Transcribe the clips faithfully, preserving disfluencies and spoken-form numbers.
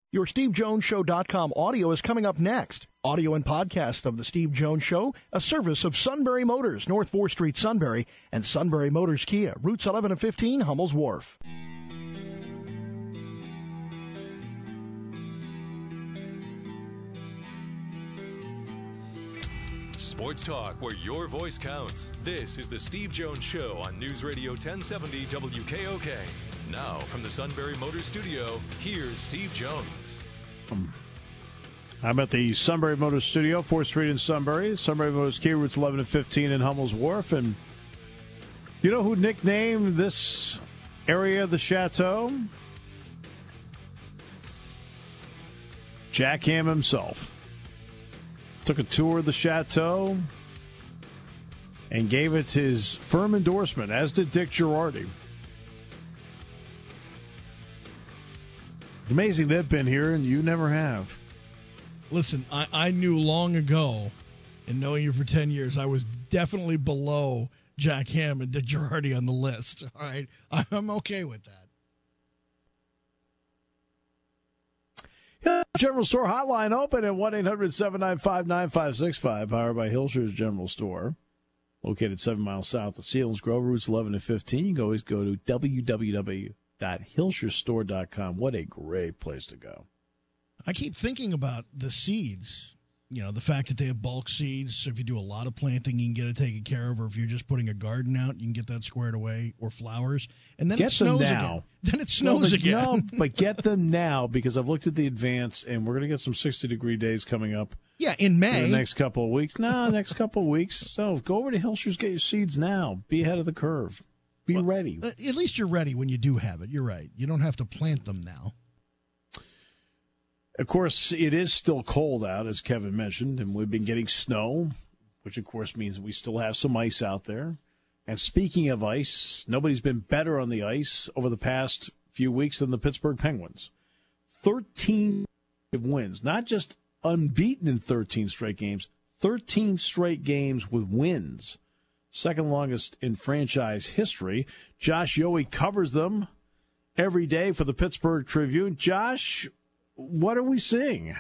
Your Steve Jones Show dot com audio is coming up next. Audio and podcast of The Steve Jones Show, a service of Sunbury Motors, North fourth Street, Sunbury, and Sunbury Motors Kia, routes eleven and fifteen, Hummel's Wharf. Sports talk where your voice counts. This is The Steve Jones Show on News Radio ten seventy W K O K. Now, from the Sunbury Motors Studio, here's Steve Jones. I'm at the Sunbury Motors Studio, fourth Street in Sunbury. Sunbury Motors Kia, routes eleven and fifteen in Hummel's Wharf. And you know who nicknamed this area the Chateau? Jack Ham himself. Took a tour of the Chateau and gave it his firm endorsement, as did Dick Girardi. It's amazing they've been here and you never have. Listen, I, I knew long ago, and knowing you for ten years, I was definitely below Jack Ham and Dick Girardi on the list. All right, I'm okay with that. General Store hotline open at one eight hundred seven nine five nine five six five, powered by Hilscher's General Store, located seven miles south of Sealands Grove, routes eleven and fifteen. You can always go to w w w dot hilscher store dot com. What a great place to go. I keep thinking about the seeds. You know, the fact that they have bulk seeds, so if you do a lot of planting, you can get it taken care of, or if you're just putting a garden out, you can get that squared away, or flowers, and then get it snows them now. again. Then it snows no, but, again. No, but get them now, because I've looked at the advance, and we're going to get some sixty-degree days coming up. Yeah, in May. In the next couple of weeks. No, next couple of weeks. So go over to Hilscher's, get your seeds now. Be ahead of the curve. Be well, ready. At least you're ready when you do have it. You're right. You don't have to plant them now. Of course, it is still cold out, as Kevin mentioned, and we've been getting snow, which, of course, means we still have some ice out there. And speaking of ice, nobody's been better on the ice over the past few weeks than the Pittsburgh Penguins. thirteen wins, not just unbeaten in thirteen straight games, thirteen straight games with wins. Second longest in franchise history. Josh Yohe covers them every day for the Pittsburgh Tribune. Josh, what are we seeing?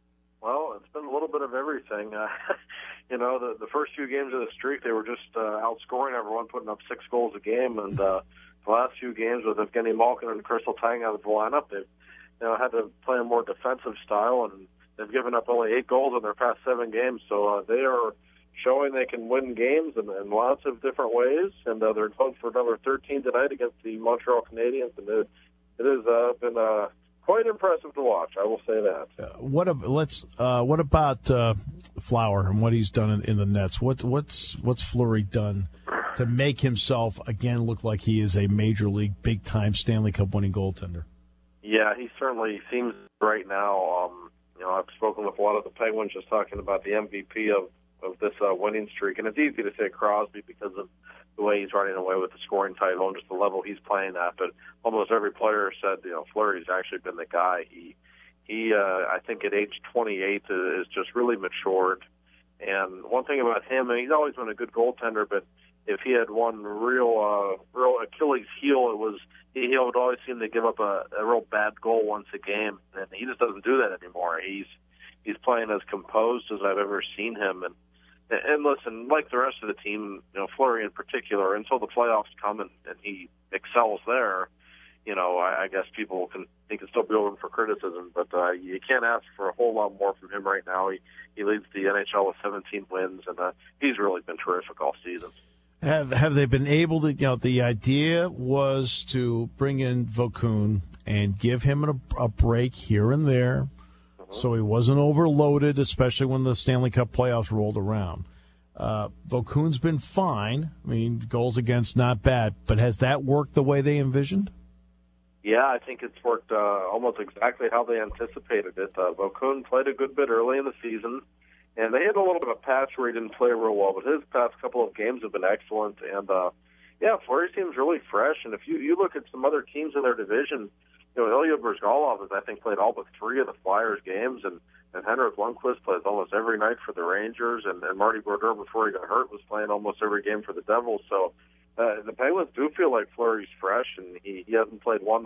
Well, it's been a little bit of everything. Uh, you know, the, the first few games of the streak, they were just uh, outscoring everyone, putting up six goals a game. And uh, the last few games with Evgeny Malkin and Crystal Tang out of the lineup, they've you know, had to play a more defensive style, and they've given up only eight goals in their past seven games. So uh, they are showing they can win games in, in lots of different ways. And uh, they're going for number thirteen tonight against the Montreal Canadiens. And it, it has uh, been uh, quite impressive to watch, I will say that. Uh, what ab- let's uh, what about uh, Flower and what he's done in, in the nets? What what's what's Fleury done to make himself again look like he is a major league, big time Stanley Cup winning goaltender? Yeah, he certainly seems right now. Um, you know, I've spoken with a lot of the Penguins just talking about the M V P of of this uh, winning streak, and it's easy to say Crosby because of the way he's running away with the scoring title and just the level he's playing at. But almost every player said, you know, Fleury's actually been the guy. He, he, uh, I think at age twenty-eight is just really matured. And one thing about him, and he's always been a good goaltender, but if he had one real, uh, real Achilles heel, it was he, he would always seem to give up a, a real bad goal once a game, and he just doesn't do that anymore. He's he's playing as composed as I've ever seen him, and. And listen, like the rest of the team, you know, Fleury in particular, until the playoffs come and, and he excels there, you know, I, I guess people can he can still be open for criticism, but uh, you can't ask for a whole lot more from him right now. He he leads the N H L with seventeen wins, and uh, he's really been terrific all season. Have have they been able to? You know, the idea was to bring in Vokoun and give him a, a break here and there. So he wasn't overloaded, especially when the Stanley Cup playoffs rolled around. Uh, Vokoun's been fine. I mean, goals against, not bad. But has that worked the way they envisioned? Yeah, I think it's worked uh, almost exactly how they anticipated it. Uh, Vokoun played a good bit early in the season, and they had a little bit of a patch where he didn't play real well. But his past couple of games have been excellent. And, uh, yeah, Fleury seems really fresh. And if you, you look at some other teams in their division, you know, Ilya Brzgalov has, I think, played all but three of the Flyers games, and, and Henrik Lundqvist plays almost every night for the Rangers, and, and Marty Brodeur, before he got hurt, was playing almost every game for the Devils. So uh, the Penguins do feel like Fleury's fresh, and he, he hasn't played one uh,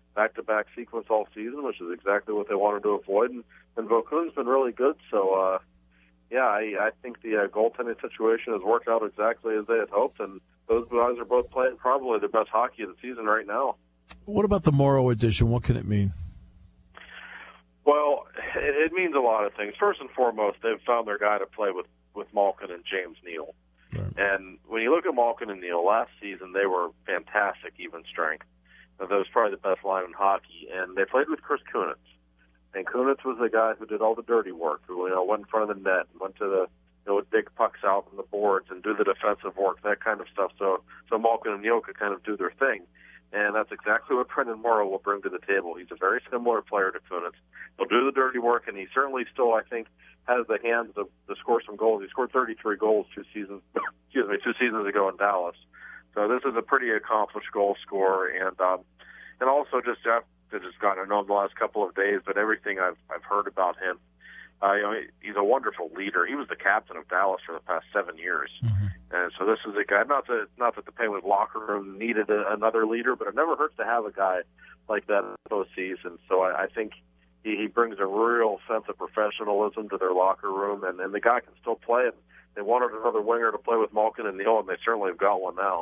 back-to-back sequence all season, which is exactly what they wanted to avoid. And, and Vokun's been really good. So, uh, yeah, I, I think the uh, goaltending situation has worked out exactly as they had hoped, and those guys are both playing probably the best hockey of the season right now. What about the Morrow addition? What can it mean? Well, it, it means a lot of things. First and foremost, they've found their guy to play with, with Malkin and James Neal. Right. And when you look at Malkin and Neal, last season they were fantastic even strength. That was probably the best line in hockey. And they played with Chris Kunitz. And Kunitz was the guy who did all the dirty work, who you know went in front of the net, went to the you know would dig pucks out on the boards and do the defensive work, that kind of stuff. So so Malkin and Neal could kind of do their thing. And that's exactly what Brendan Morrow will bring to the table. He's a very similar player to Kunitz. He'll do the dirty work, and he certainly still, I think, has the hands to, to score some goals. He scored thirty-three goals two seasons, excuse me, two seasons ago in Dallas. So this is a pretty accomplished goal scorer, and um, and also just Jeff has just gotten to know him the last couple of days. But everything I've I've heard about him, uh, you know, he's a wonderful leader. He was the captain of Dallas for the past seven years, mm-hmm. and so this is a guy. Not that not that the Penguins locker room needed a, another leader, but it never hurts to have a guy like that in the postseason. So I, I think. He, he brings a real sense of professionalism to their locker room, and, and the guy can still play it. They wanted another winger to play with Malkin and Neal, and they certainly have got one now.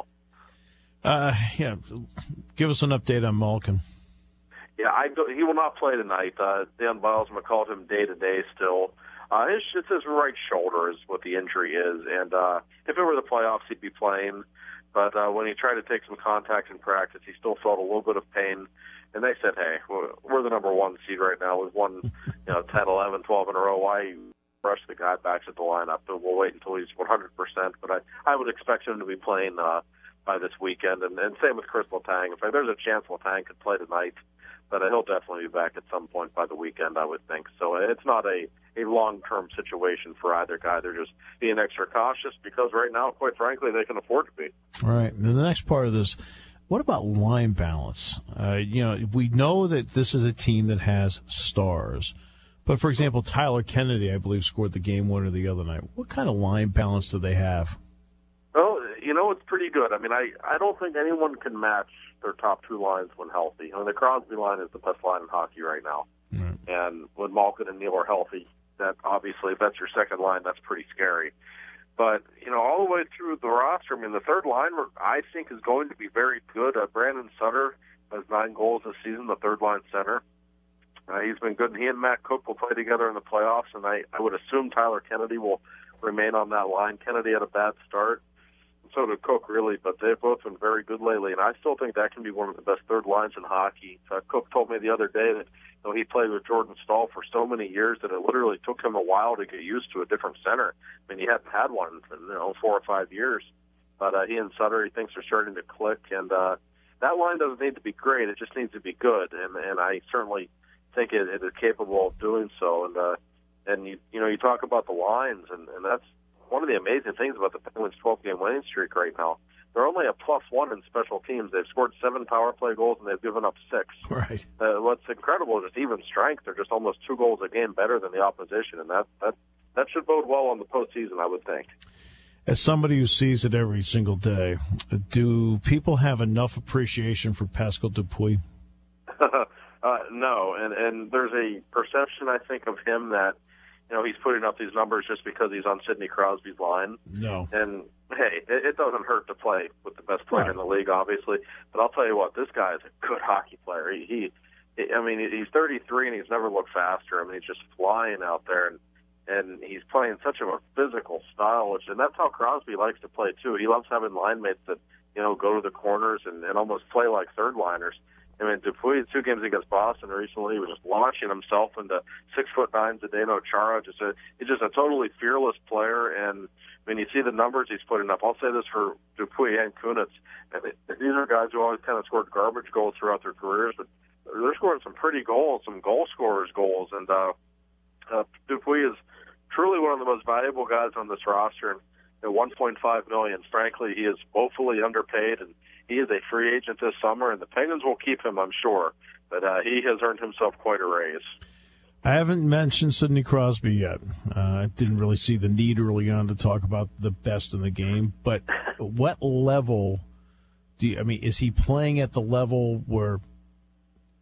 Uh, yeah, give us an update on Malkin. Yeah, I do, he will not play tonight. Uh, Dan Bilesma called him day-to-day still. Uh, his, it's his right shoulder is what the injury is, and uh, if it were the playoffs, he'd be playing. But uh, when he tried to take some contact in practice, he still felt a little bit of pain. And they said, hey, we're the number one seed right now. We've won, you know, ten, eleven, twelve in a row. Why rush the guy back to the lineup? And we'll wait until he's one hundred percent. But I, I would expect him to be playing uh, by this weekend. And, and same with Chris Letang. In fact, there's a chance Letang could play tonight. But he'll definitely be back at some point by the weekend, I would think. So it's not a, a long-term situation for either guy. They're just being extra cautious because right now, quite frankly, they can afford to be. All right. And the next part of this, what about line balance? Uh, you know, we know that this is a team that has stars. But, for example, Tyler Kennedy, I believe, scored the game winner the other night. What kind of line balance do they have? Well, you know, it's pretty good. I mean, I, I don't think anyone can match their top two lines when healthy. I mean, the Crosby line is the best line in hockey right now. Right. And when Malkin and Neal are healthy, that obviously, if that's your second line, that's pretty scary. But, you know, all the way through the roster, I mean, the third line, I think, is going to be very good. Uh, Brandon Sutter has nine goals this season, the third-line center. Uh, he's been good. He and Matt Cook will play together in the playoffs, and I, I would assume Tyler Kennedy will remain on that line. Kennedy had a bad start, and so did Cook, really, but they've both been very good lately, and I still think that can be one of the best third lines in hockey. Uh, Cook told me the other day that you know, he played with Jordan Stahl for so many years that it literally took him a while to get used to a different center. I mean, he hadn't had one in you know, four or five years. But uh, he and Sutter, he thinks, are starting to click, and uh, that line doesn't need to be great. It just needs to be good, and, and I certainly think it, it is capable of doing so. And, uh, and you, you know, you talk about the lines, and, and that's one of the amazing things about the Penguins' twelve-game winning streak right now. They're only a plus one in special teams. They've scored seven power play goals, and they've given up six. Right. Uh, what's incredible is just even strength. They're just almost two goals a game better than the opposition, and that that that should bode well on the postseason, I would think. As somebody who sees it every single day, do people have enough appreciation for Pascal Dupuis? uh, no, and and there's a perception, I think, of him that you know he's putting up these numbers just because he's on Sidney Crosby's line. No. And hey, it, it doesn't hurt to play with the best player right. in the league, obviously. But I'll tell you what, this guy is a good hockey player. He, he I mean, he's thirty-three and he's never looked faster. I mean, he's just flying out there, and and he's playing such a physical style, which, and that's how Crosby likes to play too. He loves having line mates that you know go to the corners and, and almost play like third liners. I mean, Dupuis, two games against Boston recently, he was just launching himself into six foot nine Zdeno Chara. Just a, he's just a totally fearless player, and I mean, you see the numbers he's putting up. I'll say this for Dupuis and Kunitz. And these are guys who always kind of scored garbage goals throughout their careers, but they're scoring some pretty goals, some goal scorers' goals. And uh, uh, Dupuis is truly one of the most valuable guys on this roster. And at one point five million dollars, frankly, he is woefully underpaid, and he is a free agent this summer, and the Penguins will keep him, I'm sure. But uh, he has earned himself quite a raise. I haven't mentioned Sidney Crosby yet. Uh, I didn't really see the need early on to talk about the best in the game. But what level do you, I mean, is he playing at the level where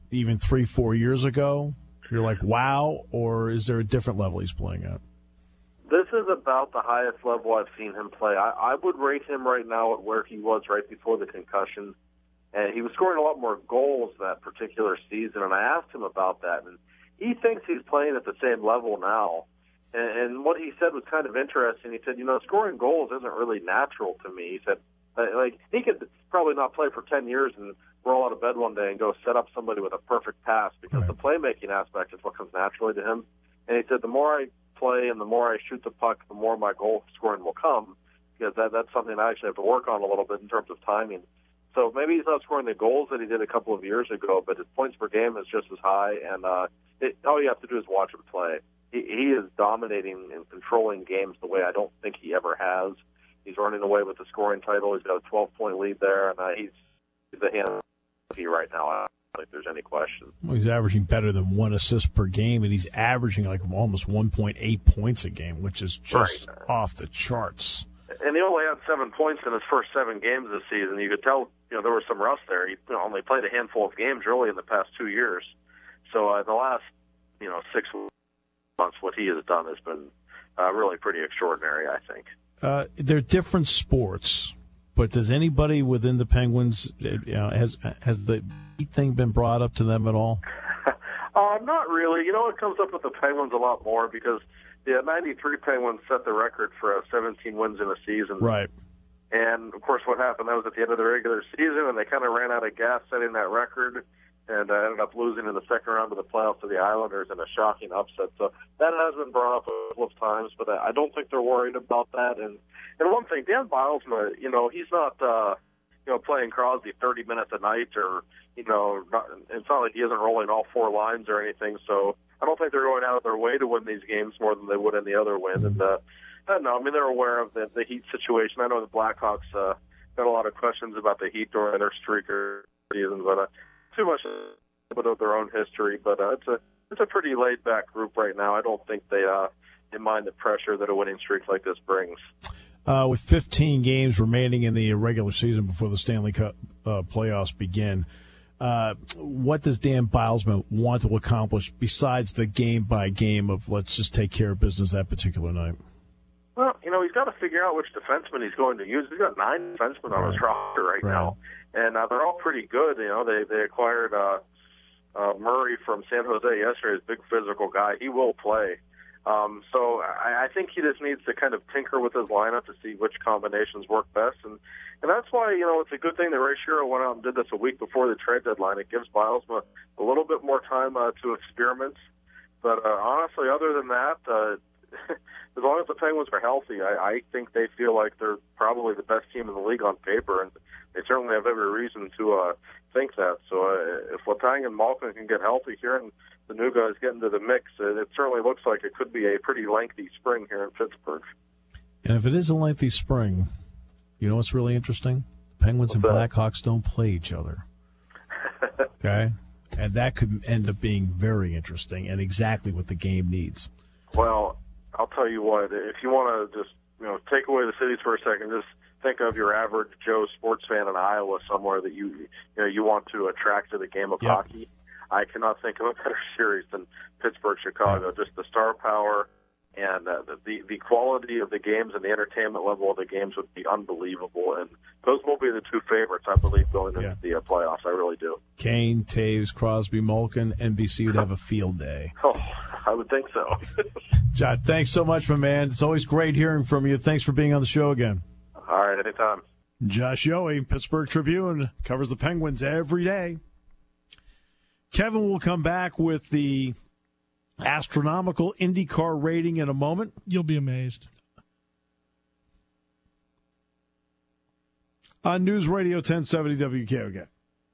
even three, four years ago, you're like, wow, or is there a different level he's playing at? This is about the highest level I've seen him play. I, I would rate him right now at where he was right before the concussion. And he was scoring a lot more goals that particular season, and I asked him about that. And he thinks he's playing at the same level now. And, and what he said was kind of interesting. He said, you know, scoring goals isn't really natural to me. He said, like, he could probably not play for ten years and roll out of bed one day and go set up somebody with a perfect pass because right. the playmaking aspect is what comes naturally to him. And he said, the more I play and the more I shoot the puck, the more my goal scoring will come, because that, that's something I actually have to work on a little bit in terms of timing. So maybe he's not scoring the goals that he did a couple of years ago, but his points per game is just as high, and uh, it, all you have to do is watch him play. He, he is dominating and controlling games the way I don't think he ever has. He's running away with the scoring title. He's got a twelve-point lead there, and uh, he's, he's a hand right now. I don't think there's any question. Well, he's averaging better than one assist per game, and he's averaging like almost one point eight points a game, which is just right. off the charts. And he only had seven points in his first seven games this season. You could tell, you know, there was some rust there. He you know, only played a handful of games really in the past two years. So uh, the last, you know, six months, what he has done has been uh, really pretty extraordinary, I think. Uh, they're different sports, but does anybody within the Penguins, you know, has has the thing been brought up to them at all? uh, not really. You know, it comes up with the Penguins a lot more because the ninety-three Penguins set the record for uh, seventeen wins in a season. Right. And, of course, what happened, that was at the end of the regular season, and they kind of ran out of gas setting that record and uh, ended up losing in the second round of the playoffs to the Islanders in a shocking upset. So that has been brought up a couple of times, but I don't think they're worried about that. And, and one thing, Dan Bylsma, you know, he's not, uh, you know, playing Crosby thirty minutes a night or, you know, not, it's not like he isn't rolling all four lines or anything. So I don't think they're going out of their way to win these games more than they would in the other win. And, uh, I don't know. I mean, they're aware of the, the Heat situation. I know the Blackhawks uh, got a lot of questions about the Heat during their streak or season, but uh, too much of their own history. But uh, it's a it's a pretty laid back group right now. I don't think they uh, they mind the pressure that a winning streak like this brings. Uh, with fifteen games remaining in the regular season before the Stanley Cup uh, playoffs begin, uh, what does Dan Bylsma want to accomplish besides the game by game of let's just take care of business that particular night? Well, you know, he's got to figure out which defenseman he's going to use. He's got nine defensemen on right. his roster right, right. now, and uh, they're all pretty good. You know, they they acquired uh, uh, Murray from San Jose yesterday. He's a big physical guy. He will play. Um, so I, I think he just needs to kind of tinker with his lineup to see which combinations work best, and and that's why, you know, it's a good thing that Ray Shero went out and did this a week before the trade deadline. It gives Bylsma a little bit more time uh, to experiment. But uh, honestly, other than that. Uh, As long as the Penguins are healthy, I, I think they feel like they're probably the best team in the league on paper, and they certainly have every reason to uh, think that. So uh, if Letang and Malkin can get healthy here and the new guys get into the mix, uh, it certainly looks like it could be a pretty lengthy spring here in Pittsburgh. And if it is a lengthy spring, you know what's really interesting? Penguins what's and that? Blackhawks don't play each other. Okay? And that could end up being very interesting and exactly what the game needs. Well, I'll tell you what, if you want to just, you know, take away the cities for a second, just think of your average Joe sports fan in Iowa somewhere that you, you know, you want to attract to the game of yep. hockey. I cannot think of a better series than Pittsburgh, Chicago. Yep. Just the star power and uh, the the quality of the games and the entertainment level of the games would be unbelievable. And those will be the two favorites, I believe, going into yeah. the uh, playoffs. I really do. Kane, Taves, Crosby, Malkin, N B C would have a field day. Oh, I would think so. John, thanks so much, my man. It's always great hearing from you. Thanks for being on the show again. All right, anytime. Josh Yohe, Pittsburgh Tribune, covers the Penguins every day. Kevin will come back with the astronomical IndyCar rating in a moment. You'll be amazed. On News Radio ten seventy W K O K.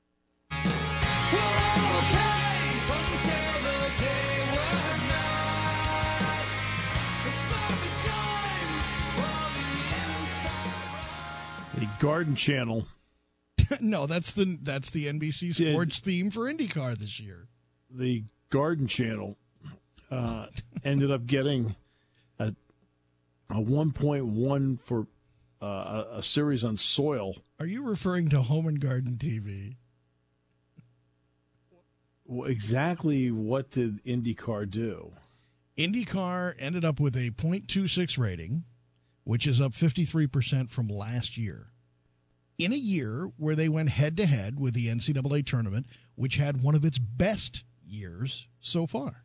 The Garden Channel. No, that's the that's the N B C Sports yeah. theme for IndyCar this year. The Garden Channel uh, ended up getting a, a one point one for uh, a, a series on soil. Are you referring to Home and Garden T V? exactly what did IndyCar do? IndyCar ended up with a point two six rating, which is up fifty-three percent from last year. In a year where they went head-to-head with the N C double A tournament, which had one of its best years so far.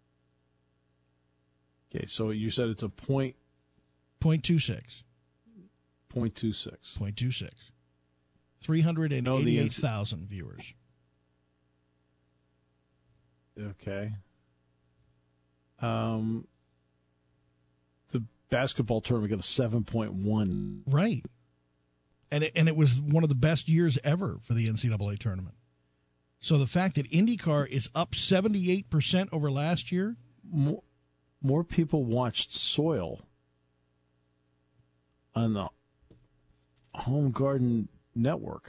Okay, so you said it's a point... point two six. point two six. point two six. three hundred eighty-eight thousand viewers. Okay. Um, the basketball tournament got a seven point one. Right. And it, and it was one of the best years ever for the N C double A tournament. So the fact that IndyCar is up seventy-eight percent over last year. More, more people watched Soil on the Home Garden Network.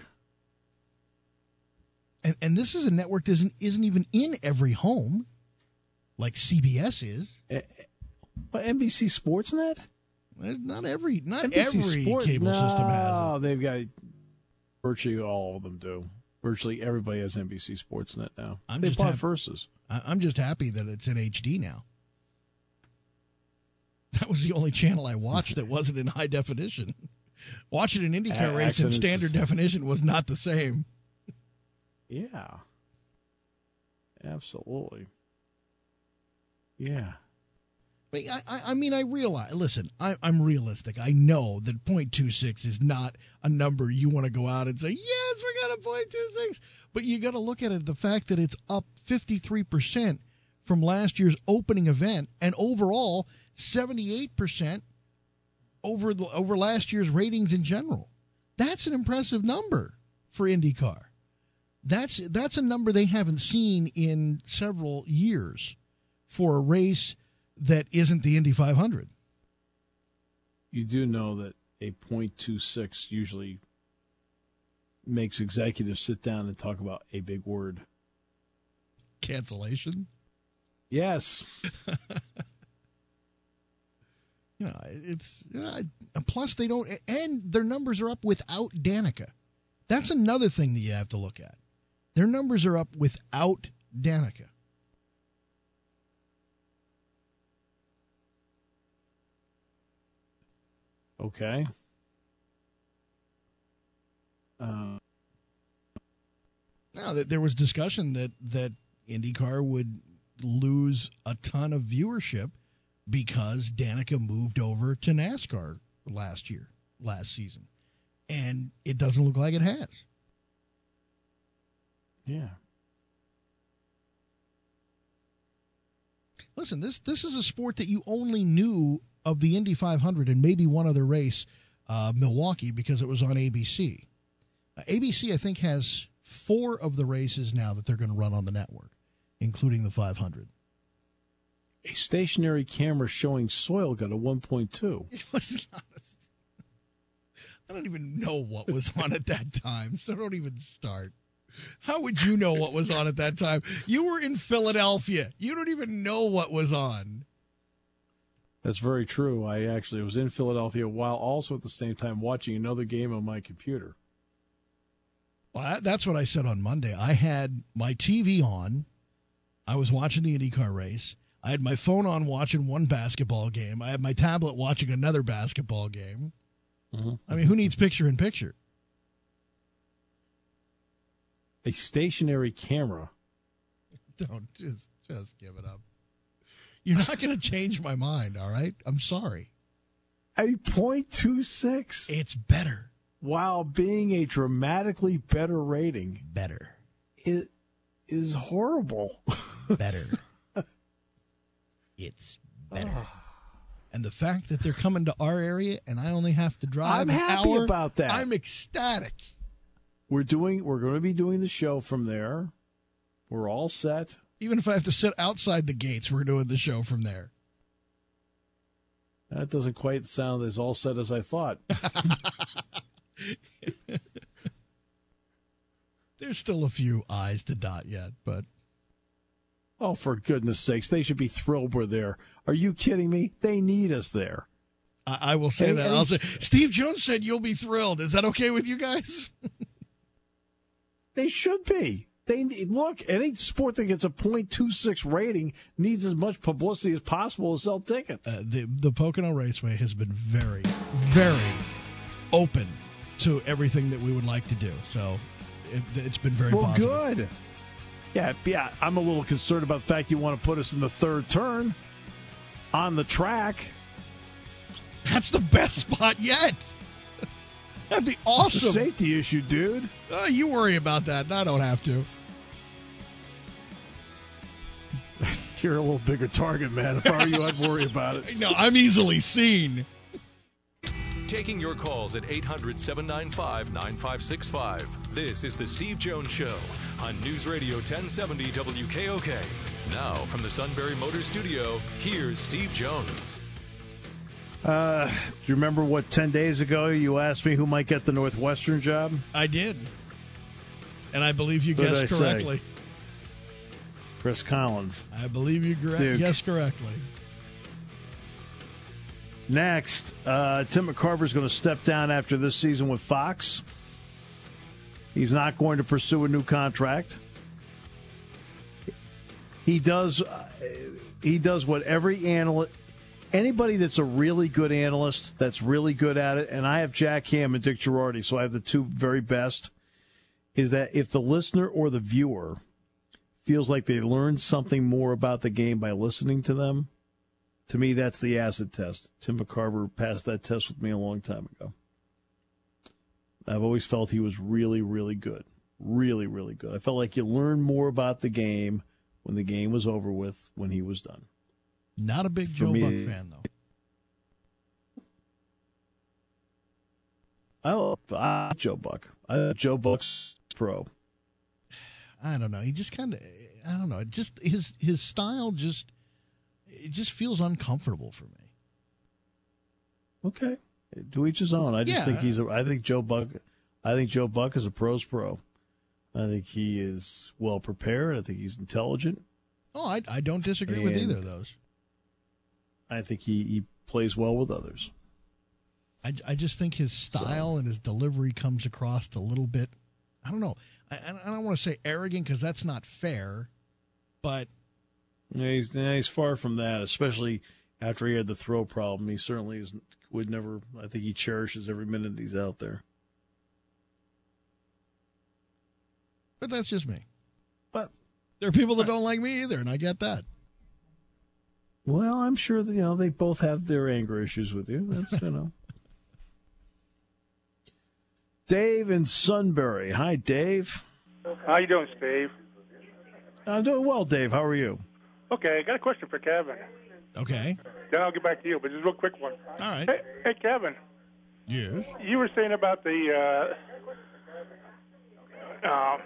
And, and this is a network that isn't, isn't even in every home, like C B S is. Uh, what, N B C Sportsnet? Not every, not N B C every Sport, cable no, system has it. Oh, they've got virtually all of them do. Virtually everybody has N B C Sportsnet now. I'm they just bought hap- Versus. I'm just happy that it's in H D now. That was the only channel I watched that wasn't in high definition. Watching an IndyCar A- race in accidents. standard definition was not the same. Yeah. Absolutely. Yeah. But I, I, I mean, I realize, listen, I, I'm realistic. I know that point two six is not a number you want to go out and say, yes, we got a point two six. But you got to look at it, the fact that it's up fifty-three percent from last year's opening event, and overall seventy-eight percent over the over last year's ratings in general. That's an impressive number for IndyCar. That's that's a number they haven't seen in several years for a race that isn't the Indy five hundred. You do know that a point two six usually makes executives sit down and talk about a big word. Cancellation? Yes. You know, it's uh, plus they don't, and their numbers are up without Danica. That's another thing that you have to look at. Their numbers are up without Danica. Okay. Uh, now, there was discussion that that IndyCar would lose a ton of viewership because Danica moved over to NASCAR last year, last season, and it doesn't look like it has. yeah. Listen, this this is a sport that you only knew of the Indy five hundred and maybe one other race, uh, Milwaukee, because it was on A B C. Uh, A B C, I think, has four of the races now that they're going to run on the network, including the five hundred. A stationary camera showing Soil got a one point two. It was not. I don't even know what was on at that time, so don't even start. How would you know what was on at that time? You were in Philadelphia. You don't even know what was on. That's very true. I actually was in Philadelphia while also at the same time watching another game on my computer. Well, that's what I said on Monday. I had my T V on. I was watching the IndyCar race. I had my phone on watching one basketball game. I had my tablet watching another basketball game. Mm-hmm. I mean, who needs picture-in-picture? A stationary camera. Don't just just give it up. You're not going to change my mind, all right? I'm sorry. A point two six. It's better. While being a dramatically better rating. Better. It is horrible. Better. It's better. And the fact that they're coming to our area and I only have to drive I'm an happy hour, about that. I'm ecstatic. We're doing. We're going to be doing the show from there. We're all set. Even if I have to sit outside the gates, we're doing the show from there. That doesn't quite sound as all set as I thought. There's still a few I's to dot yet, but... Oh, for goodness sakes, they should be thrilled we're there. Are you kidding me? They need us there. I, I will say And- that. and I'll say, he's- Steve Jones said you'll be thrilled. Is that okay with you guys? They should be. They need, look, any sport that gets a point two six rating needs as much publicity as possible to sell tickets. Uh, the the Pocono Raceway has been very, very open to everything that we would like to do. So it, it's been very well, positive. good. Yeah, yeah. I'm a little concerned about the fact you want to put us in the third turn on the track. That's the best spot yet. That'd be awesome. It's a safety issue, dude. Uh, you worry about that. I don't have to. You're a little bigger target, man. If I were you, I'd worry about it. No, I'm easily seen. Taking your calls at eight hundred, seven nine five, nine five six five. This is the Steve Jones Show on News Radio ten seventy W K O K. Now, from the Sunbury Motors Studio, here's Steve Jones. Uh, do you remember what, ten days ago you asked me who might get the Northwestern job? I did. And I believe you What guessed did I correctly. say? Chris Collins. I believe you correct- guessed correctly. Next, uh, Tim McCarver's going to step down after this season with Fox. He's not going to pursue a new contract. He does. Uh, he does what every analyst, anybody that's a really good analyst, that's really good at it, and I have Jack Ham and Dick Girardi, so I have the two very best, is that if the listener or the viewer feels like they learned something more about the game by listening to them, to me, that's the acid test. Tim McCarver passed that test with me a long time ago. I've always felt he was really, really good. Really, really good. I felt like you learned more about the game when the game was over with, when he was done. Not a big Joe me, Buck fan, though. I love, I like Joe Buck. I love Joe Buck's pro. I don't know. He just kind of, I don't know. It just his his style just, it just feels uncomfortable for me. Okay, to each his own. I just Yeah. think he's. A, I think Joe Buck. I think Joe Buck is a pro's pro. I think he is well prepared. I think he's intelligent. Oh, I I don't disagree with And- either of those. I think he, he plays well with others. I, I just think his style and his delivery comes across a little bit, I don't know. I, I don't want to say arrogant because that's not fair, but Yeah, he's, yeah, he's far from that, especially after he had the throw problem. He certainly is, would never, I think he cherishes every minute he's out there. but that's just me. But, There are people that don't like me either, and I get that. well, I'm sure that, you know, they both have their anger issues with you. That's, you know. Dave in Sunbury. Hi, Dave. How you doing, Steve? I'm doing well, Dave. How are you? Okay, I got a question for Kevin. Okay. Then I'll get back to you, but just a real quick one. All right. Hey, hey Kevin, Yes. you were saying about the uh, um,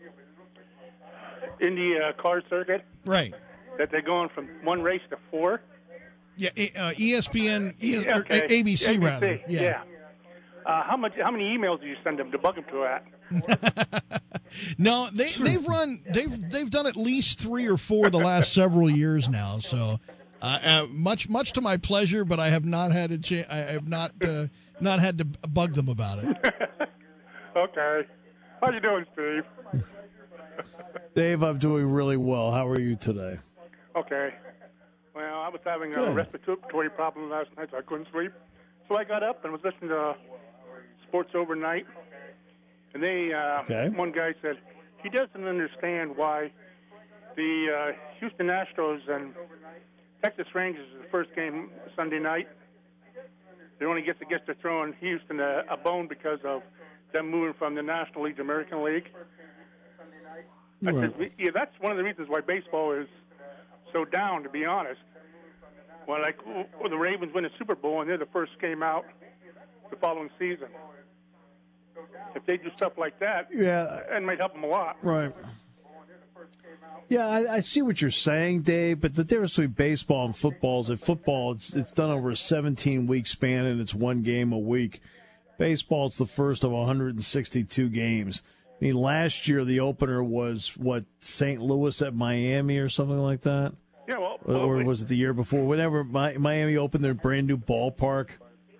Indy uh, car circuit, Right. that they're going from one race to four? Yeah, uh, E S P N, E S, or Okay. A B C, rather. yeah. Yeah. Uh, how much? How many emails do you send them to bug them to that? No, they they've run they've they've done at least three or four the last several years now. So uh, uh, much much to my pleasure, but I have not had a chance. I have not uh, not had to bug them about it. Okay. How you doing, Steve? Dave, I'm doing really well. How are you today? Okay. Well, I was having a Good. respiratory problem last night, so I couldn't sleep. So I got up and was listening to Sports Overnight, and they uh, Okay. one guy said he doesn't understand why the uh, Houston Astros and Texas Rangers is the first game Sunday night. They only gets gets to throwing Houston a, a bone because of them moving from the National League to American League. I Right. said, yeah, that's one of the reasons why baseball is so down, to be honest. Well, like well, the Ravens win a Super Bowl and they're the first game out the following season. If they do stuff like that, Yeah. it might help them a lot. Right. Yeah, I, I see what you're saying, Dave, but the difference between baseball and football is that football, it's, it's done over a seventeen-week span, and it's one game a week. Baseball, it's the first of one hundred sixty-two games. I mean, last year the opener was, what, Saint Louis at Miami or something like that? Yeah, well, Or was it the year before? Whenever Mi- Miami opened their brand-new ballpark,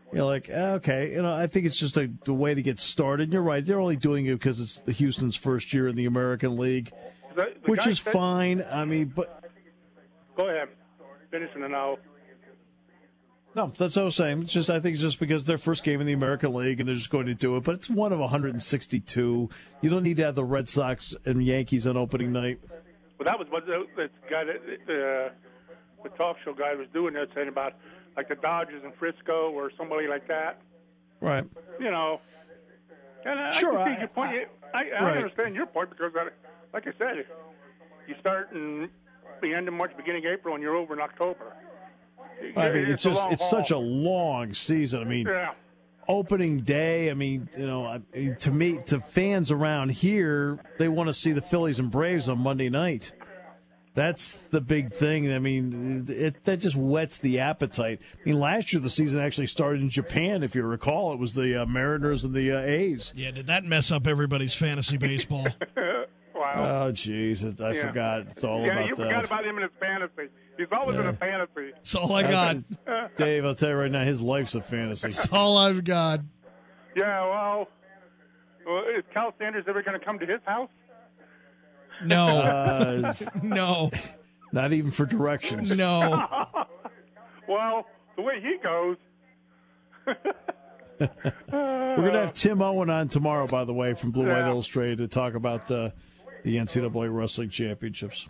You're like, okay, you know, I think it's just a, a way to get started. You're right. They're only doing it because it's the Houston's first year in the American League, The, the which is said, fine. I mean, but Go ahead. Finishing it now. no, that's what I was saying. It's just I think it's just because their first game in the American League and they're just going to do it. But it's one of one hundred sixty-two. You don't need to have the Red Sox and Yankees on opening night. Well, that was what the, the guy, that, uh, the talk show guy was doing there, saying about like the Dodgers in Frisco or somebody like that. Right. You know. And I, Sure, I can see I- your point. I, I, I right. understand your point because, I, like I said, you start in the end of March, beginning of April, and you're over in October. I mean, it's a just long it's haul. such a long season. I mean, Yeah. opening day. I mean, you know, I mean, to me, to fans around here, they want to see the Phillies and Braves on Monday night. That's the big thing. I mean, it, that just whets the appetite. I mean, last year the season actually started in Japan, if you recall. It was the uh, Mariners and the uh, A's. Yeah, did that mess up everybody's fantasy baseball? Wow. Oh, jeez, I Yeah. forgot. It's all yeah, about you that. forgot about him in his fantasy. He's always in Yeah. a fantasy. That's all I got. Dave, I'll tell you right now, his life's a fantasy. That's all I've got. Yeah, well, well is Cal Sanders ever going to come to his house? No, Uh, no, not even for directions. no. Well, the way he goes. We're going to have Tim Owen on tomorrow, by the way, from Blue White Yeah. Illustrated to talk about uh, the N C double A Wrestling Championships.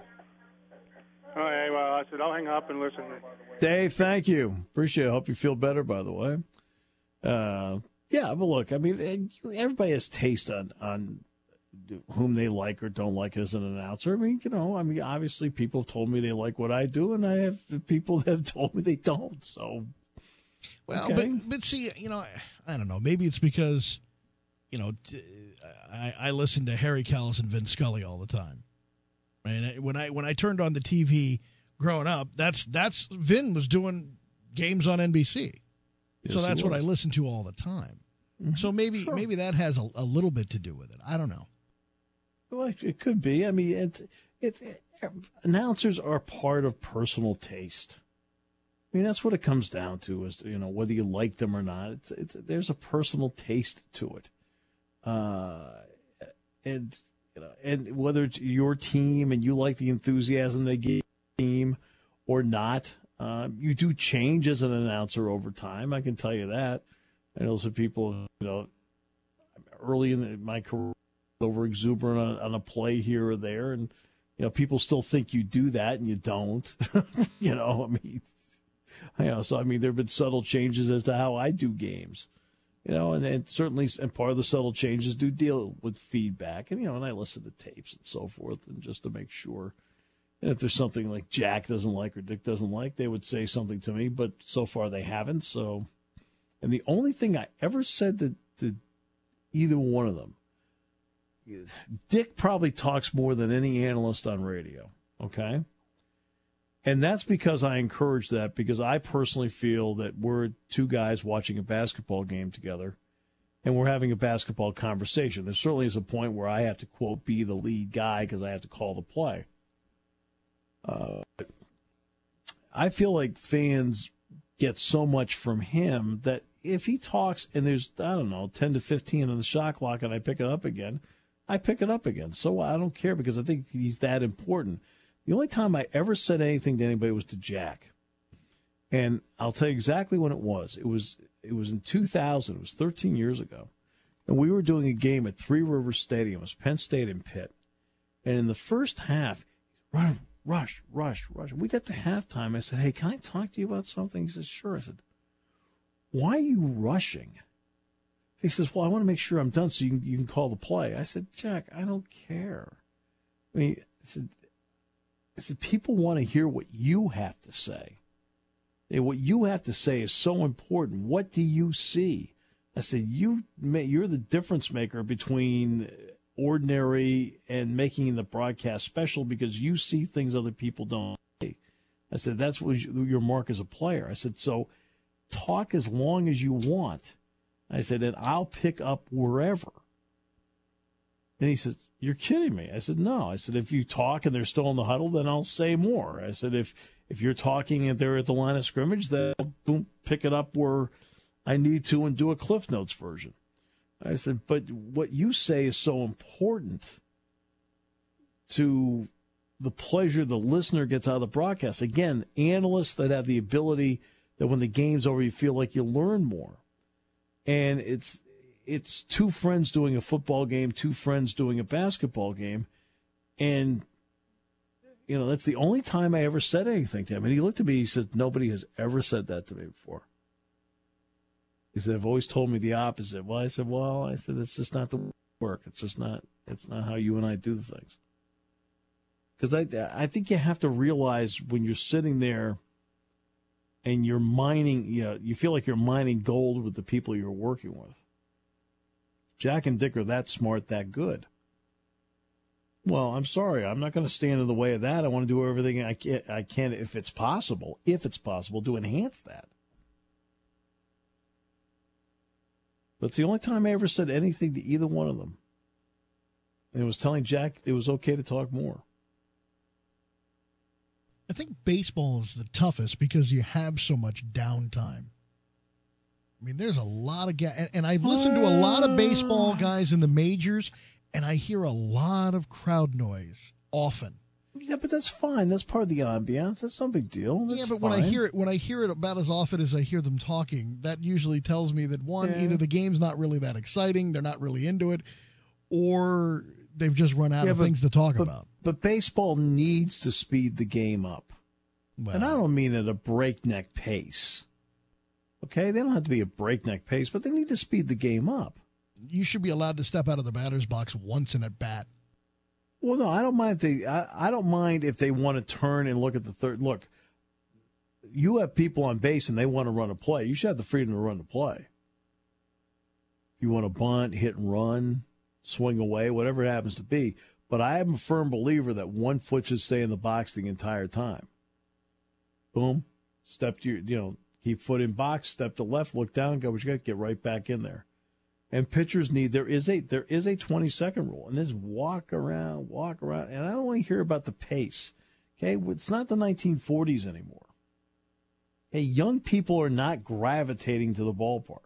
Okay, well, I said I'll hang up and listen. Dave, thank you. Appreciate it. Hope you feel better, by the way. Uh, yeah, but look, I mean, everybody has taste on, on whom they like or don't like as an announcer. I mean, you know, I mean, obviously people have told me they like what I do, and I have people that have told me they don't. So, Well, okay. but but see, you know, I, I don't know. Maybe it's because, you know, t- I, I listen to Harry Callis and Vince Scully all the time. And when I when I turned on the T V growing up, that's that's Vin was doing games on N B C, Yes, so he that's what I was. listened to all the time. Mm-hmm. So maybe Sure. maybe that has a, a little bit to do with it. I don't know. Well, it could be. I mean, it's it's it, announcers are part of personal taste. I mean, that's what it comes down to, is, you know, whether you like them or not. It's it's there's a personal taste to it, uh, and you know, and whether it's your team and you like the enthusiasm they give the team or not, uh, you do change as an announcer over time. I can tell you that. I know some people, you know, early in the, my career, over exuberant on, on a play here or there, and you know, people still think you do that and you don't. you know, I mean. You know, so I mean, there have been subtle changes as to how I do games, you know, and, and certainly, and part of the subtle changes do deal with feedback, and you know, and I listen to tapes and so forth, and just to make sure. And if there's something like Jack doesn't like or Dick doesn't like, they would say something to me, but so far they haven't. So, and the only thing I ever said to, to either one of them, Dick probably talks more than any analyst on radio. Okay. And that's because I encourage that, because I personally feel that we're two guys watching a basketball game together and we're having a basketball conversation. There certainly is a point where I have to, quote, be the lead guy because I have to call the play. Uh, I feel like fans get so much from him that if he talks and there's, I don't know, ten to fifteen on the shot clock and I pick it up again, I pick it up again. So I don't care, because I think he's that important. The only time I ever said anything to anybody was to Jack. And I'll tell you exactly when it was. It was it was in two thousand. It was thirteen years ago. And we were doing a game at Three Rivers Stadium. It was Penn State and Pitt. And in the first half, rush, rush, rush, rush. We got to halftime. I said, hey, can I talk to you about something? He said, sure. I said, why are you rushing? He says, well, I want to make sure I'm done so you can, you can call the play. I said, Jack, I don't care. I mean, I said, I said, people want to hear what you have to say. And what you have to say is so important. What do you see? I said, you, you're the difference maker between ordinary and making the broadcast special, because you see things other people don't see. I said, that's what your mark as a player. I said, so talk as long as you want. I said, and I'll pick up wherever. And he said, you're kidding me. I said, no. I said, if you talk and they're still in the huddle, then I'll say more. I said, if if you're talking and they're at the line of scrimmage, then I'll boom, pick it up where I need to and do a Cliff Notes version. I said, but what you say is so important to the pleasure the listener gets out of the broadcast. Again, analysts that have the ability that when the game's over, you feel like you learn more. And it's it's two friends doing a football game, two friends doing a basketball game. And, you know, that's the only time I ever said anything to him. And he looked at me, he said, nobody has ever said that to me before. He said, they've always told me the opposite. Well, I said, well, I said, it's just not the work. It's just not, it's not how you and I do things. Because I, I think you have to realize when you're sitting there and you're mining, you know, you feel like you're mining gold with the people you're working with. Jack and Dick are that smart, that good. Well, I'm sorry. I'm not going to stand in the way of that. I want to do everything I can, I can if it's possible, if it's possible, to enhance that. That's the only time I ever said anything to either one of them. And it was telling Jack it was okay to talk more. I think baseball is the toughest because you have so much downtime. I mean, there's a lot of guys, and, and I listen to a lot of baseball guys in the majors, and I hear a lot of crowd noise often. Yeah, but that's fine. That's part of the ambiance. That's no big deal. That's yeah, but fine. when I hear it, when I hear it about as often as I hear them talking, that usually tells me that one, yeah. either the game's not really that exciting, they're not really into it, or they've just run out yeah, of but, things to talk but, about. But baseball needs to speed the game up, Well, and I don't mean at a breakneck pace. Okay, they don't have to be a breakneck pace, but they need to speed the game up. You should be allowed to step out of the batter's box once in at bat. Well, no, I don't mind if they. I, I don't mind if they want to turn and look at the third. Look, you have people on base and they want to run a play. You should have the freedom to run the play. If you want to bunt, hit and run, swing away, whatever it happens to be. But I am a firm believer that one foot should stay in the box the entire time. Boom, step to your, you know, keep foot in box, step to left, look down, go what you got, get right back in there. And pitchers need, there is a there is a twenty-second rule, and this walk around, walk around. And I don't want to hear about the pace, okay? It's not the nineteen forties anymore. Hey, young people are not gravitating to the ballpark.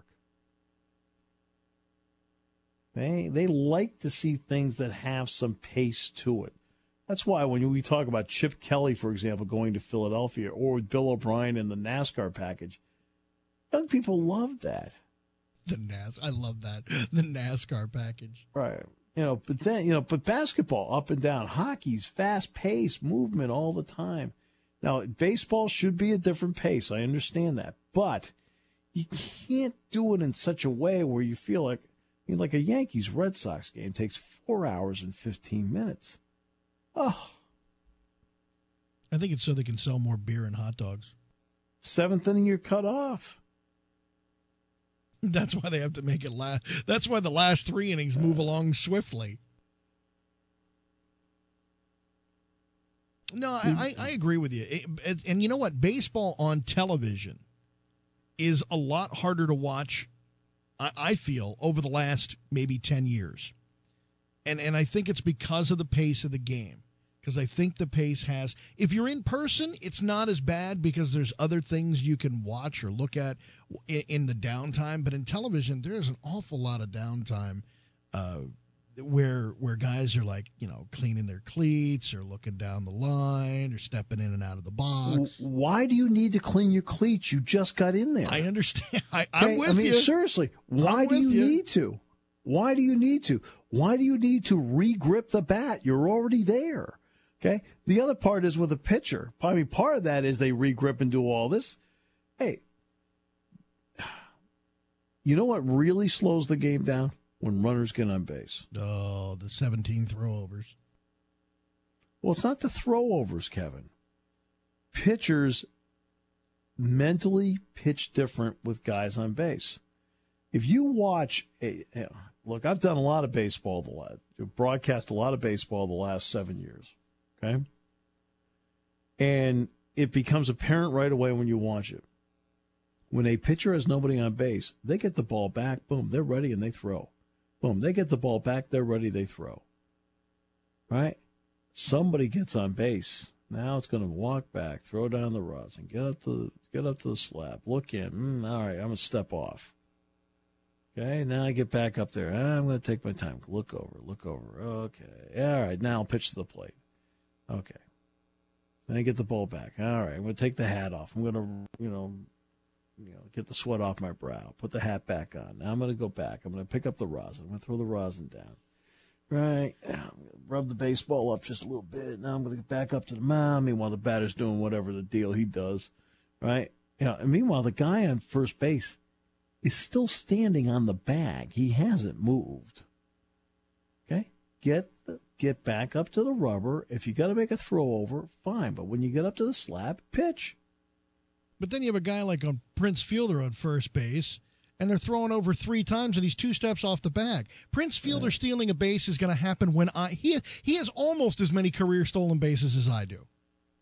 They, they like to see things that have some pace to it. That's why when we talk about Chip Kelly, for example, going to Philadelphia, or with Bill O'Brien and the NASCAR package, young people love that. The NAS, I love that. The NASCAR package. Right. You know, but then, you know, but basketball, up and down, hockey's fast pace, movement all the time. Now, baseball should be a different pace. I understand that. But you can't do it in such a way where you feel like, I mean, like a Yankees Red Sox game takes four hours and fifteen minutes. Oh. I think it's so they can sell more beer and hot dogs. Seventh inning, you're cut off. That's why they have to make it last. That's why the last three innings move along swiftly. No, I, I, I agree with you. It, it, and you know what? Baseball on television is a lot harder to watch, I, I feel, over the last maybe ten years. And, and I think it's because of the pace of the game. Because I think the pace has, if you're in person, it's not as bad because there's other things you can watch or look at in, in the downtime. But in television, there's an awful lot of downtime uh, where where guys are like, you know, cleaning their cleats or looking down the line or stepping in and out of the box. Why do you need to clean your cleats? You just got in there. I understand. I, Okay? I'm with I mean, you. seriously, why I'm do you, with you. need to? Why do you need to? Why do you need to re-grip the bat? You're already there. Okay. The other part is with a pitcher. I mean, part of that is they regrip and do all this. Hey, you know what really slows the game down? When runners get on base. Oh, the seventeen throwovers. Well, it's not the throwovers, Kevin. Pitchers mentally pitch different with guys on base. If you watch, a, look, I've done a lot of baseball the last, broadcast a lot of baseball the last seven years. Okay. And it becomes apparent right away when you watch it. When a pitcher has nobody on base, they get the ball back, boom, they're ready and they throw. Boom, they get the ball back, they're ready, they throw. Right? Somebody gets on base. Now it's going to walk back, throw down the rosin, get up to the, get up to the slab, look in. Mm, all right, I'm going to step off. Okay, now I get back up there. I'm going to take my time. Look over, look over. Okay. All right, now I'll pitch to the plate. Okay. Then I get the ball back. All right, I'm going to take the hat off. I'm going to, you know, you know, get the sweat off my brow. Put the hat back on. Now I'm going to go back. I'm going to pick up the rosin. I'm going to throw the rosin down. Right. I'm going to rub the baseball up just a little bit. Now I'm going to get back up to the mound. Meanwhile, the batter's doing whatever the deal he does. Right. You know, and meanwhile, the guy on first base is still standing on the bag. He hasn't moved. Okay? Get the, get back up to the rubber. If you got to make a throw over, fine. But when you get up to the slab, pitch. But then you have a guy like on Prince Fielder on first base, and they're throwing over three times, and he's two steps off the bag. Prince Fielder yeah. stealing a base is going to happen when I he he has almost as many career stolen bases as I do.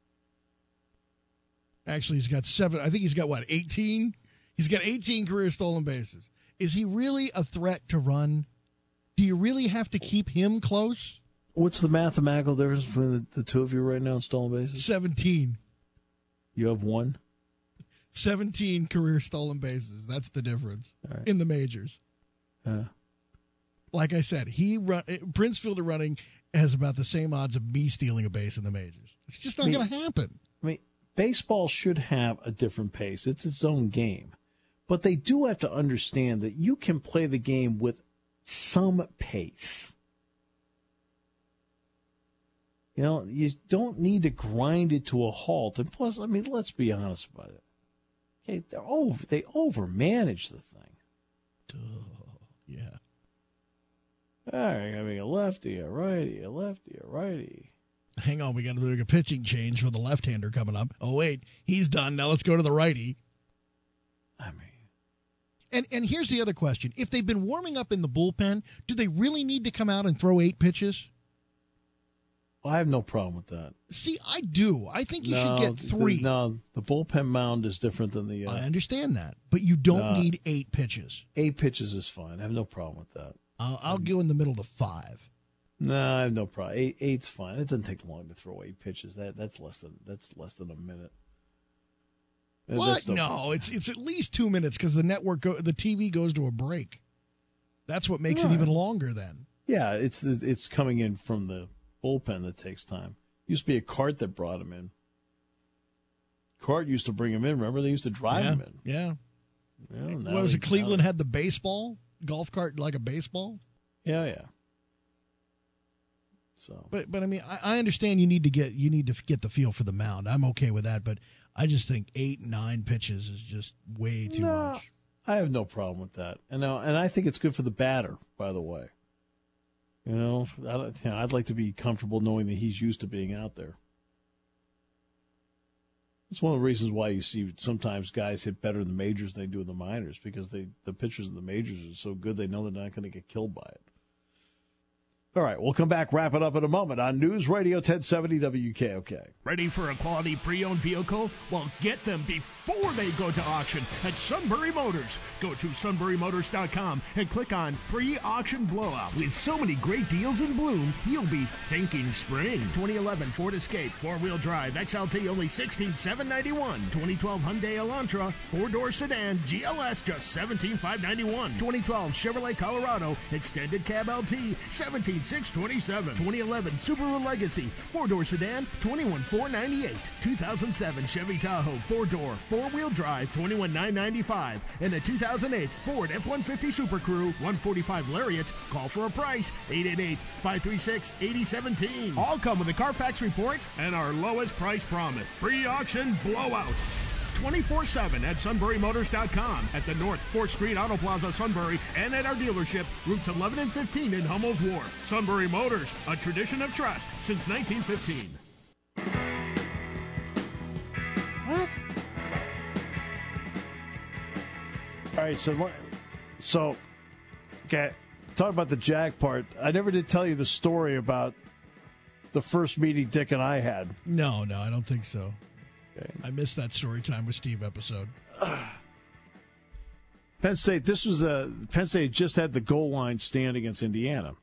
Actually, he's got seven. I think he's got what eighteen. He's got eighteen career stolen bases. Is he really a threat to run? Do you really have to keep him close? What's the mathematical difference between the, the two of you right now in stolen bases? seventeen. You have one? seventeen career stolen bases. That's the difference right. in the majors. Uh, like I said, he run, Prince Fielder running has about the same odds of me stealing a base in the majors. It's just not going to happen. I mean, baseball should have a different pace. It's its own game. But they do have to understand that you can play the game with some pace. You know, you don't need to grind it to a halt. And plus, I mean, let's be honest about it. Okay, they're over, they overmanage the thing. Oh, yeah. All right, having a lefty, a righty, a lefty, a righty. Hang on, we got to do a pitching change for the left-hander coming up. Oh, wait, he's done. Now let's go to the righty. I mean. And and here's the other question. If they've been warming up in the bullpen, do they really need to come out and throw eight pitches? Well, I have no problem with that. See, I do. I think you no, should get three. The, no, the bullpen mound is different than the... Uh, I understand that. But you don't no, need eight pitches. Eight pitches is fine. I have no problem with that. I'll, I'll um, go in the middle to five. No, I have no problem. Eight, eight's fine. It doesn't take long to throw eight pitches. That that's less than that's less than a minute. What? No, no it's it's at least two minutes because the network go, the T V goes to a break. That's what makes right. it even longer. Then. Yeah, it's it's coming in from the bullpen that takes time. Used to be a cart that brought him in. Cart used to bring him in. Remember, they used to drive yeah, him in. Yeah. Well, what was it? Cleveland had the baseball golf cart like a baseball. Yeah, yeah. So, but but I mean, I, I understand you need to get you need to get the feel for the mound. I'm okay with that, but I just think eight nine pitches is just way too no, much. I have no problem with that, and now and I think it's good for the batter. By the way, you know, I don't, you know, I'd like to be comfortable knowing that he's used to being out there. It's one of the reasons why you see sometimes guys hit better in the majors than they do in the minors because they the pitchers in the majors are so good they know they're not going to get killed by it. All right, we'll come back, wrap it up in a moment on News Radio ten seventy W K O K. Ready for a quality pre-owned vehicle? Well, get them before they go to auction at Sunbury Motors. Go to sunbury motors dot com and click on Pre-Auction Blowout. With so many great deals in bloom, you'll be thinking spring. twenty eleven Ford Escape, four-wheel drive, X L T only sixteen thousand seven hundred ninety-one dollars. twenty twelve Hyundai Elantra, four-door sedan, G L S just seventeen thousand five hundred ninety-one dollars. twenty twelve Chevrolet Colorado, extended cab L T, seventeen thousand six hundred twenty-seven dollars. twenty eleven Subaru Legacy, four-door sedan, twenty-one thousand four hundred ninety-eight dollars. two thousand seven Chevy Tahoe, four-door, four-wheel drive, twenty-one thousand nine hundred ninety-five dollars. And the two thousand eight Ford F one fifty Super Crew, one forty-five Lariat. Call for a price, eight eight eight, five three six, eight zero one seven. All come with a Carfax report and our lowest price promise. Pre-auction blowout. twenty-four seven at sunbury motors dot com, at the North fourth Street Auto Plaza, Sunbury, and at our dealership, routes eleven and fifteen in Hummel's Wharf. Sunbury Motors, a tradition of trust since nineteen fifteen. What? All right, so, so, okay, talk about the Jag part. I never did tell you the story about the first meeting Dick and I had. No, no, I don't think so. Okay. I missed that Story Time with Steve episode. Penn State, this was a, Penn State just had the goal line stand against Indiana.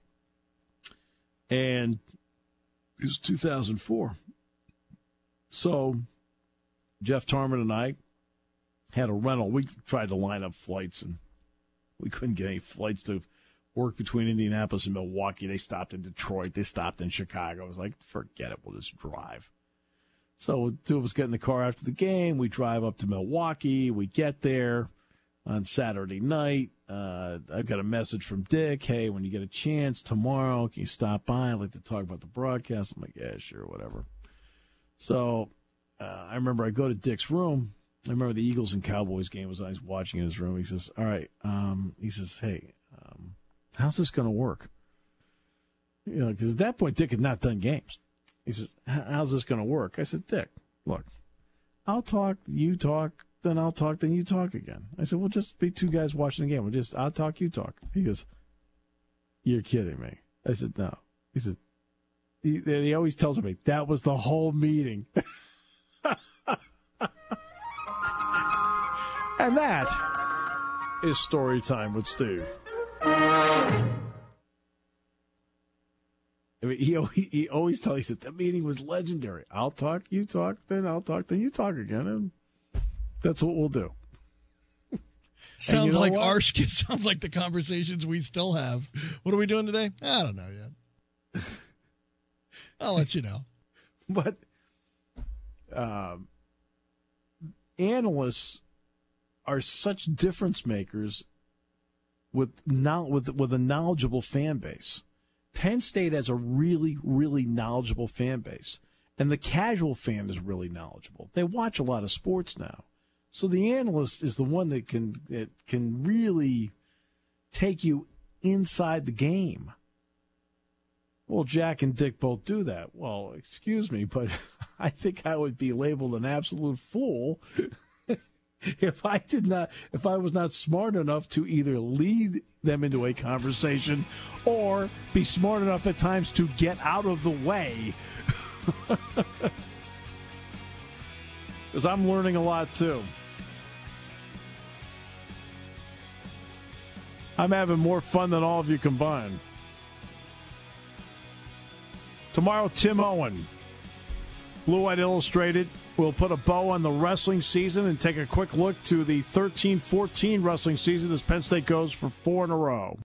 And it was two thousand four. So Jeff Tarman and I had a rental. We tried to line up flights, and We couldn't get any flights to work between Indianapolis and Milwaukee. They stopped in Detroit. They stopped in Chicago. I was like, forget it. We'll just drive. So two of us get in the car after the game. We drive up to Milwaukee. We get there on Saturday night. Uh, I've got a message from Dick. Hey, when you get a chance tomorrow, can you stop by? I'd like to talk about the broadcast. I'm like, yeah, sure, whatever. So uh, I remember I go to Dick's room. I remember the Eagles and Cowboys game was I was watching in his room. He says, all right. Um, he says, hey, um, how's this going to work? You know, because at that point, Dick had not done games. He says, how's this going to work? I said, Dick, look, I'll talk, you talk, then I'll talk, then you talk again. I said, we'll just be two guys watching the game. We'll just, I'll talk, you talk. He goes, you're kidding me. I said, no. He said, he, he always tells me, that was the whole meeting. And that is Story Time with Steve. I mean, he, he always tells us that the meeting was legendary. I'll talk, you talk, then I'll talk, then you talk again. And that's what we'll do. Sounds you know like what? our skit. Sounds like the conversations we still have. What are we doing today? I don't know yet. I'll let you know. But um, analysts are such difference makers with now with with a knowledgeable fan base. Penn State has a really, really knowledgeable fan base, and the casual fan is really knowledgeable. They watch a lot of sports now, so the analyst is the one that can that can really take you inside the game. Well, Jack and Dick both do that. Well, excuse me, but I think I would be labeled an absolute fool if I did not, if I was not smart enough to either lead them into a conversation or be smart enough at times to get out of the way. Because I'm learning a lot too. I'm having more fun than all of you combined. Tomorrow, Tim Owen, Blue White Illustrated. We'll put a bow on the wrestling season and take a quick look to the thirteen fourteen wrestling season as Penn State goes for four in a row.